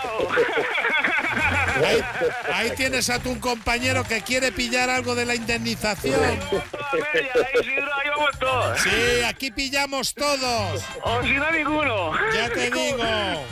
[SPEAKER 8] has dado.
[SPEAKER 6] Ahí tienes a tu compañero que quiere pillar algo de la indemnización.
[SPEAKER 8] Ahí vamos todos.
[SPEAKER 6] Sí, aquí pillamos todos.
[SPEAKER 8] O si no, ninguno.
[SPEAKER 6] Ya te digo.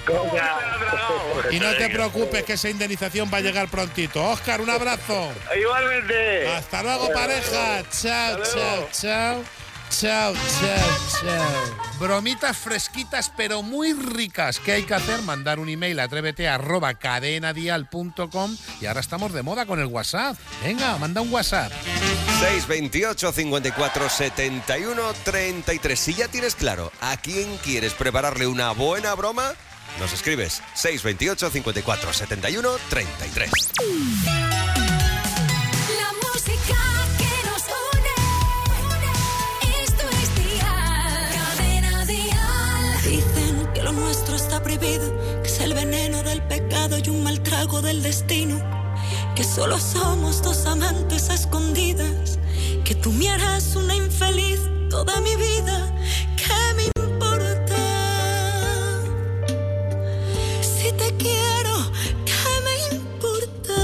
[SPEAKER 6] Y no te preocupes que esa indemnización va a llegar prontito. Óscar, un abrazo.
[SPEAKER 8] Igualmente.
[SPEAKER 6] Hasta luego, pareja. Chao. Chao. Bromitas fresquitas pero muy ricas. ¿Qué hay que hacer? Mandar un email a atrévete@cadenadial.com. Y ahora estamos de moda con el WhatsApp. Venga, manda un WhatsApp.
[SPEAKER 1] 628 54 71 33. Si ya tienes claro a quién quieres prepararle una buena broma, nos escribes 628 54 71 33.
[SPEAKER 21] Nuestro está prohibido, que es el veneno del pecado y un mal trago del destino, que solo somos 2 amantes a escondidas, que tú me harás una infeliz toda mi vida. ¿Qué me importa? Si te quiero, ¿qué me importa?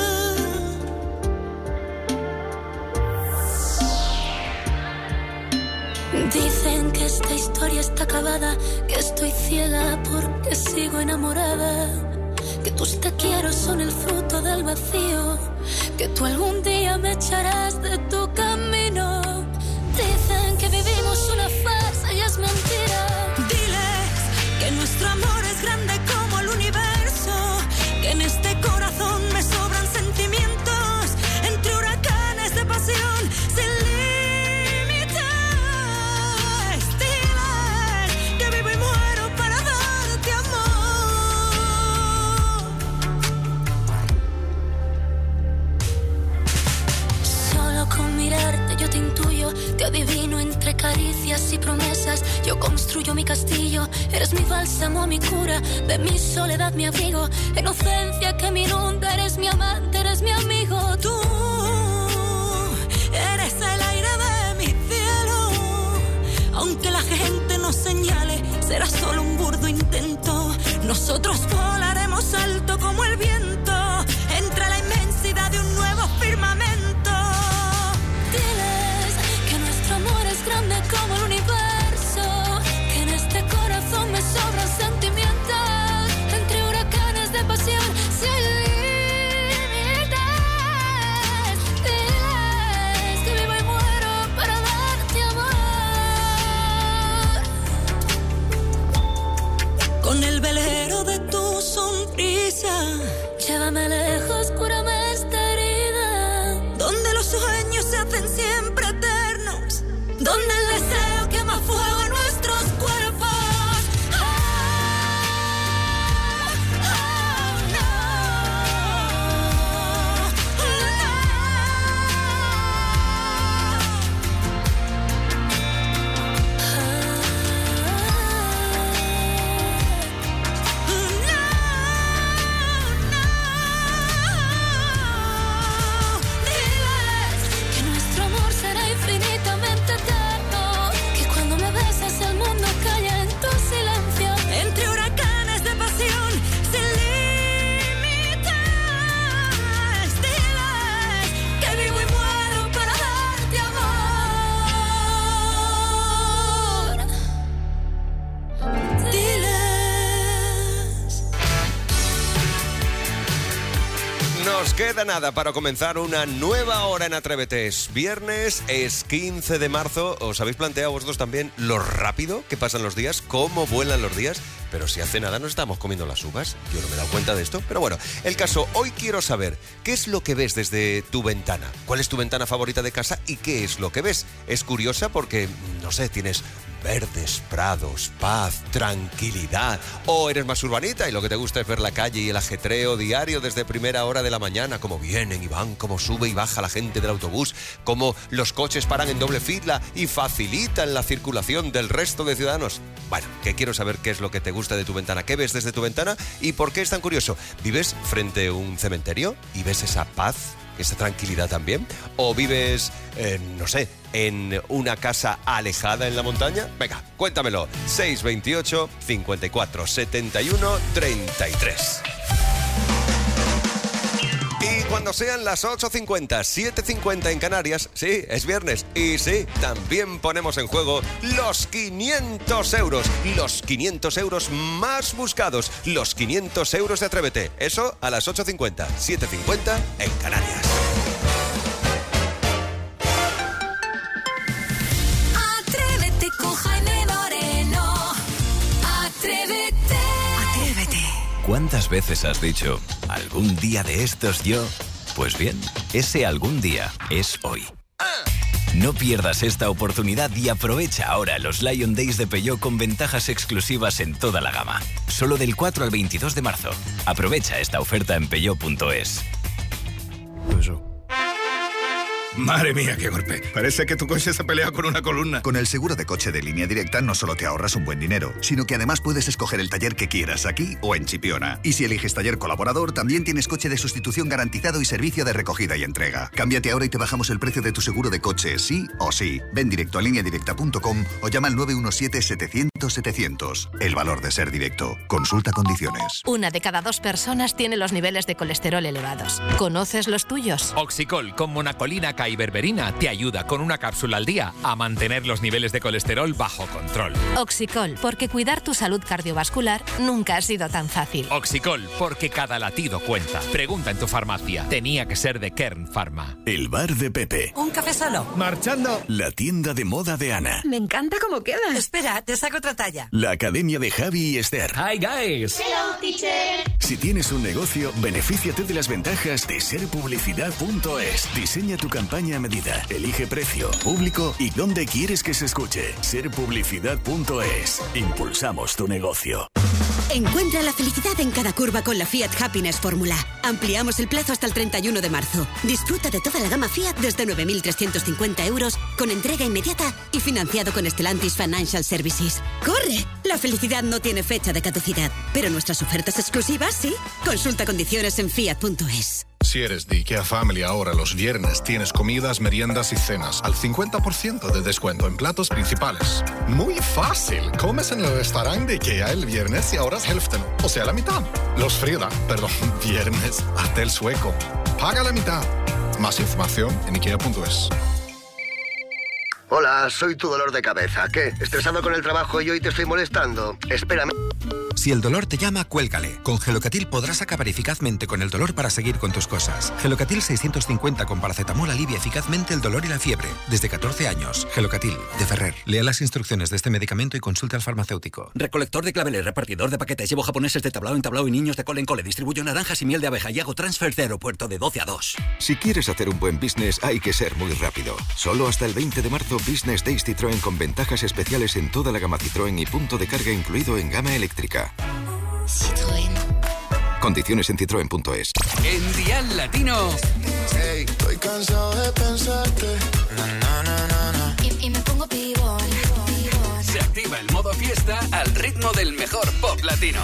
[SPEAKER 21] Dicen que esta historia está acabada, que estoy ciega porque sigo enamorada, que tus te quiero son el fruto del vacío, que tú algún día me echarás de tu camino. Dicen que vivimos una farsa y es mentira, alas, yo construyo mi castillo. Eres mi bálsamo, mi cura, de mi soledad mi abrigo. Inocencia que me inunda, eres mi amante, eres mi amigo. Tú eres el aire de mi cielo. Aunque la gente nos señale, será solo un burdo intento. Nosotros volaremos alto como el viento, entre la inmensidad de un nuevo firmamento. Diles que nuestro amor es grande como el universo, que en este corazón me sobran sentimientos, entre huracanes de pasión sin límites. Diles que vivo y muero para darte amor. Con el velero de tu sonrisa, llévame lejos, cúrame esta herida, donde los sueños se hacen siempre eternos, donde el deseo quema fuego en nuestros cuerpos.
[SPEAKER 1] Queda nada para comenzar una nueva hora en Atrévete. Es viernes, es 15 de marzo. ¿Os habéis planteado vosotros también lo rápido que pasan los días? ¿Cómo vuelan los días? Pero si hace nada nos estamos comiendo las uvas. Yo no me he dado cuenta de esto. Pero bueno, el caso, hoy quiero saber qué es lo que ves desde tu ventana. ¿Cuál es tu ventana favorita de casa y qué es lo que ves? Es curiosa porque, no sé, tienes verdes, prados, paz, tranquilidad. O eres más urbanita y lo que te gusta es ver la calle y el ajetreo diario desde primera hora de la mañana, cómo vienen y van, cómo sube y baja la gente del autobús, cómo los coches paran en doble fila y facilitan la circulación del resto de ciudadanos. Bueno, que quiero saber qué es lo que te gusta de tu ventana, qué ves desde tu ventana y por qué es tan curioso. ¿Vives frente a un cementerio y ves esa paz, esa tranquilidad también? ¿O vives, no sé, en una casa alejada en la montaña? Venga, cuéntamelo. 628 54 71 33. Y cuando sean las 8:50, 7:50 en Canarias, sí, es viernes, y sí, también ponemos en juego los 500 euros. Los 500 euros más buscados, los 500 euros de Atrévete. Eso a las 8:50, 7:50 en Canarias.
[SPEAKER 21] Atrévete con Jaime Moreno. Atrévete. Atrévete.
[SPEAKER 25] ¿Cuántas veces has dicho, algún día de estos yo? Pues bien, ese algún día es hoy. No pierdas esta oportunidad y aprovecha ahora los Lion Days de Peugeot con ventajas exclusivas en toda la gama. Solo del 4 al 22 de marzo. Aprovecha esta oferta en peugeot.es.
[SPEAKER 9] Madre mía, qué golpe. Parece que tu coche se pelea con una columna.
[SPEAKER 11] Con el seguro de coche de Línea Directa no solo te ahorras un buen dinero, sino que además puedes escoger el taller que quieras aquí o en Chipiona. Y si eliges taller colaborador, también tienes coche de sustitución garantizado y servicio de recogida y entrega. Cámbiate ahora y te bajamos el precio de tu seguro de coche, sí o sí. Ven directo a lineadirecta.com o llama al 917-700-700. El valor de ser directo. Consulta condiciones.
[SPEAKER 13] 1 de cada 2 personas tiene los niveles de colesterol elevados. ¿Conoces los tuyos?
[SPEAKER 14] Oxicol con monacolina y berberina te ayuda con una cápsula al día a mantener los niveles de colesterol bajo control.
[SPEAKER 13] Oxicol, porque cuidar tu salud cardiovascular nunca ha sido tan fácil.
[SPEAKER 14] Oxicol, porque cada latido cuenta. Pregunta en tu farmacia. Tenía que ser de Kern Pharma.
[SPEAKER 25] El bar de Pepe.
[SPEAKER 18] ¿Un café solo?
[SPEAKER 9] Marchando.
[SPEAKER 25] La tienda de moda de Ana.
[SPEAKER 18] Me encanta cómo queda. Espera, te saco otra talla.
[SPEAKER 25] La academia de Javi y Esther.
[SPEAKER 14] Hi guys.
[SPEAKER 18] Hello, teacher.
[SPEAKER 25] Si tienes un negocio, benefíciate de las ventajas de serpublicidad.es. Diseña tu campaña a medida. Elige precio, público y dónde quieres que se escuche. Serpublicidad.es. Impulsamos tu negocio.
[SPEAKER 10] Encuentra la felicidad en cada curva con la Fiat Happiness Fórmula. Ampliamos el plazo hasta el 31 de marzo. Disfruta de toda la gama Fiat desde 9.350 euros, con entrega inmediata y financiado con Stellantis Financial Services. ¡Corre! La felicidad no tiene fecha de caducidad, pero nuestras ofertas exclusivas sí. Consulta condiciones en fiat.es.
[SPEAKER 12] Si eres de IKEA Family, ahora los viernes tienes comidas, meriendas y cenas al 50% de descuento en platos principales. Muy fácil. Comes en el restaurante de IKEA el viernes y ahorras Hälften, o sea, la mitad. Viernes, hasta el sueco. Paga la mitad. Más información en ikea.es.
[SPEAKER 15] Hola, soy tu dolor de cabeza. ¿Qué? ¿Estresado con el trabajo y hoy te estoy molestando? Espérame.
[SPEAKER 16] Si el dolor te llama, cuélgale. Con Gelocatil podrás acabar eficazmente con el dolor para seguir con tus cosas. Gelocatil 650 con paracetamol alivia eficazmente el dolor y la fiebre. Desde 14 años. Gelocatil, de Ferrer. Lea las instrucciones de este medicamento y consulte al farmacéutico.
[SPEAKER 4] Recolector de claveles, repartidor de paquetes, llevo japoneses de tablao en tablao y niños de cole en cole. Distribuyo naranjas y miel de abeja y hago transfer de aeropuerto de 12 a 2.
[SPEAKER 22] Si quieres hacer un buen business, hay que ser muy rápido. Solo hasta el 20 de marzo, Business Days Citroën con ventajas especiales en toda la gama Citroën y punto de carga incluido en gama eléctrica.
[SPEAKER 17] Citroën.
[SPEAKER 22] Condiciones en citroen.es.
[SPEAKER 26] En Dial Latino.
[SPEAKER 17] Hey, estoy cansado de pensarte. Y me pongo pibón.
[SPEAKER 26] Se activa el modo fiesta al ritmo del mejor pop latino.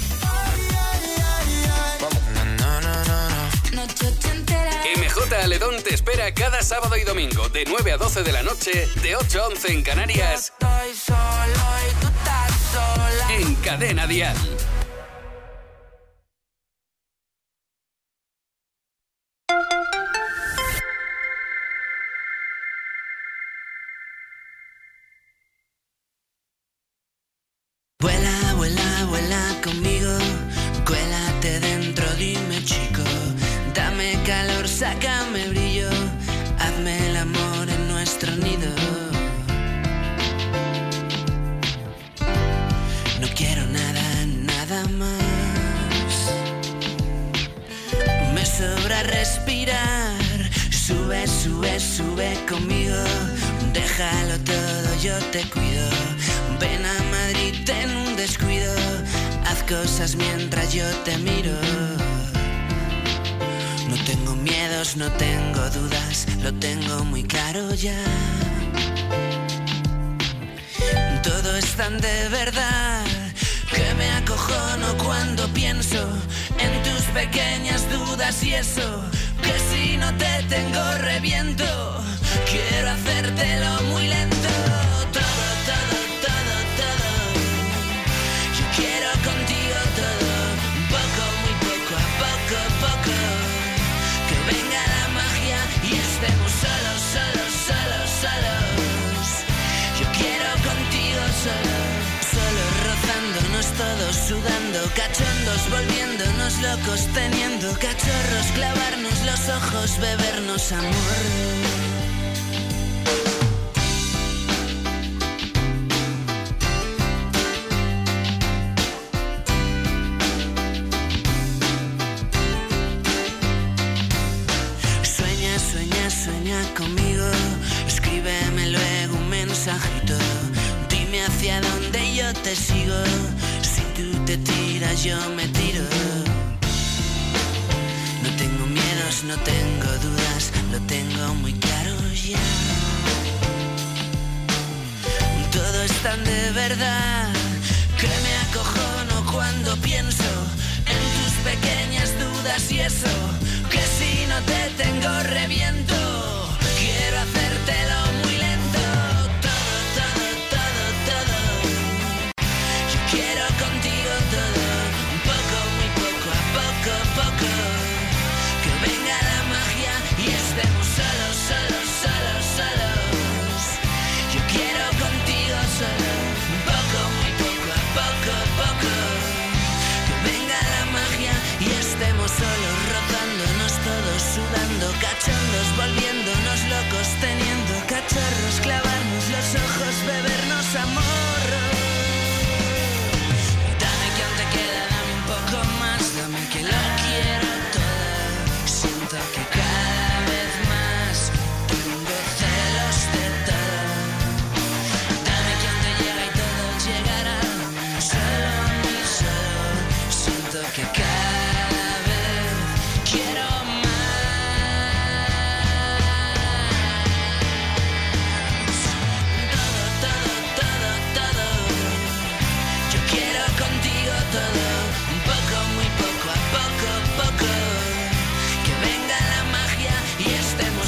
[SPEAKER 26] MJ Aledón te espera cada sábado y domingo de 9 a 12 de la noche, de 8 a 11 en Canarias.
[SPEAKER 17] Estoy solo y tú estás sola.
[SPEAKER 26] En Cadena Dial.
[SPEAKER 20] Vuela, vuela, vuela conmigo, cuélate dentro, dime chico, dame calor, sácame brillo, hazme el amor en nuestro nido. No quiero nada, nada más, me sobra respirar, sube, sube, sube conmigo, déjalo todo, yo te cuido. Ven a Madrid en un descuido, haz cosas mientras yo te miro. No tengo miedos, no tengo dudas, lo tengo muy claro ya. Todo es tan de verdad que me acojono cuando pienso en tus pequeñas dudas y eso, que si no te tengo reviento, quiero hacértelo muy lento. Todos sudando, cachondos, volviéndonos locos, teniendo cachorros, clavarnos los ojos, bebernos amor. Sueña, sueña, sueña conmigo, escríbeme luego un mensajito, dime hacia dónde yo te sigo. Tú te tiras, yo me tiro. No tengo miedos, no tengo dudas, lo tengo muy claro ya. Todo es tan de verdad que me acojono cuando pienso en tus pequeñas dudas y eso, que si no te tengo reviento, quiero hacértelo muy lento. Solo rozándonos todos, sudando, cachondos, volviendo que cada vez quiero más. Todo, yo quiero contigo todo, un poco, muy poco, a poco, que venga la magia y estemos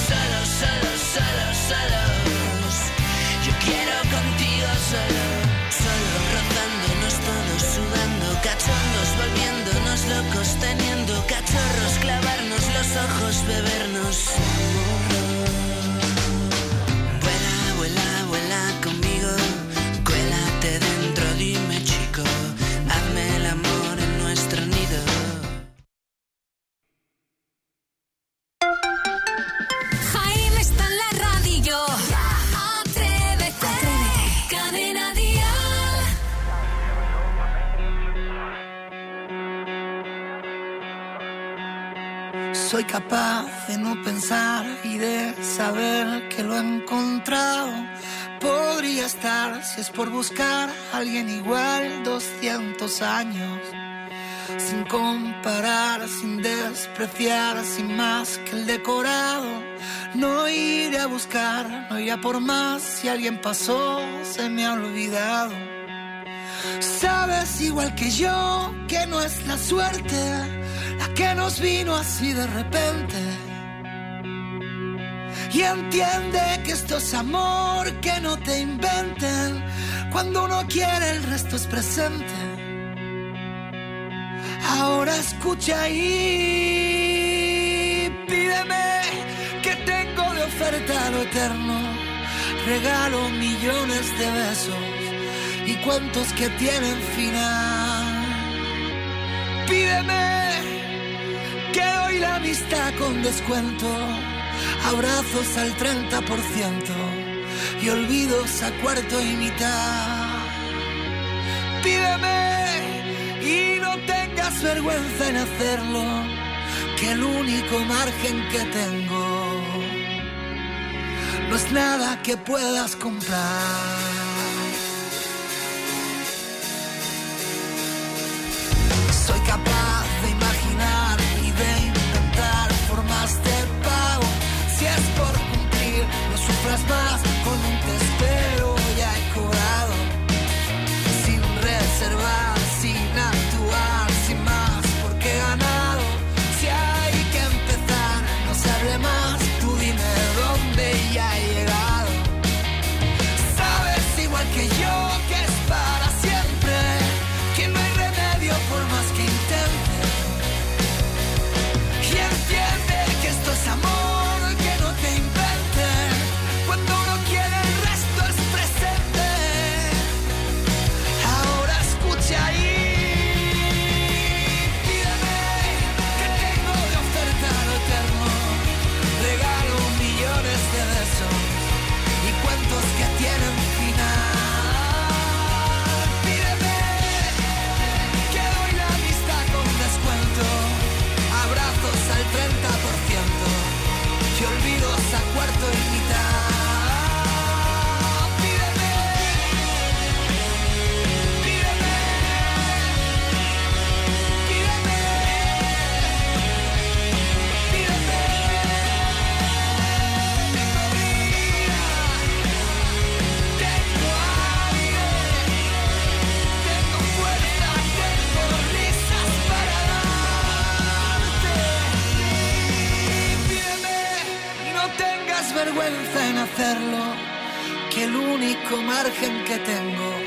[SPEAKER 20] solos. Yo quiero contigo solo rozándonos todos, sudando, cachondos, volviéndonos locos, teniendo cachorros, clavarnos los ojos, bebernos amor. Vuela conmigo, cuélate dentro, dime chico, hazme el amor en nuestro nido.
[SPEAKER 21] Jaime está en la radio. Atrévete. Cadena Dial.
[SPEAKER 2] Soy capaz de no pensar y de saber que lo he encontrado. Podría estar, si es por buscar a alguien igual, 200 años. Sin comparar, sin despreciar, sin más que el decorado. No iré a buscar, no iré a por más. Si alguien pasó, se me ha olvidado. Sabes igual que yo que no es la suerte la que nos vino así de repente. Y entiende que esto es amor, que no te inventen. Cuando uno quiere el resto es presente. Ahora escucha y pídeme, que tengo de oferta lo eterno. Regalo millones de besos y cuentos que tienen final. Pídeme, que doy la amistad con descuento, abrazos al 30% y olvidos a cuarto y mitad. Pídeme y no tengas vergüenza en hacerlo, que el único margen que tengo no es nada que puedas comprar. Soy capaz de imaginar y de inventar formas de pago. Si es por cumplir, no sufras más, con un te espero ya he cobrado. Sin reservar, sin actuar, sin más, porque he ganado. Si hay que empezar, no se hable más, tú dime dónde ya he llegado. Sabes igual que yo que es para siempre, que no hay remedio por más que intente. Y entiende que esto es amor, que no te inventen. Cuando uno quiere el resto es presente. Ahora escucha ahí. Pídeme, que tengo de oferta lo eterno. Regalo millones de besos y cuentos que tienen final. Pídeme, que doy la amistad con descuento, abrazos al 30% y olvidos a cuarto y mitad. Pídeme, pídeme, pídeme, pídeme. Tengo vida, tengo aire, tengo fuerza, tengo risas para darte. Pídeme y no tengas vergüenza en hacerlo, que el único margen que tengo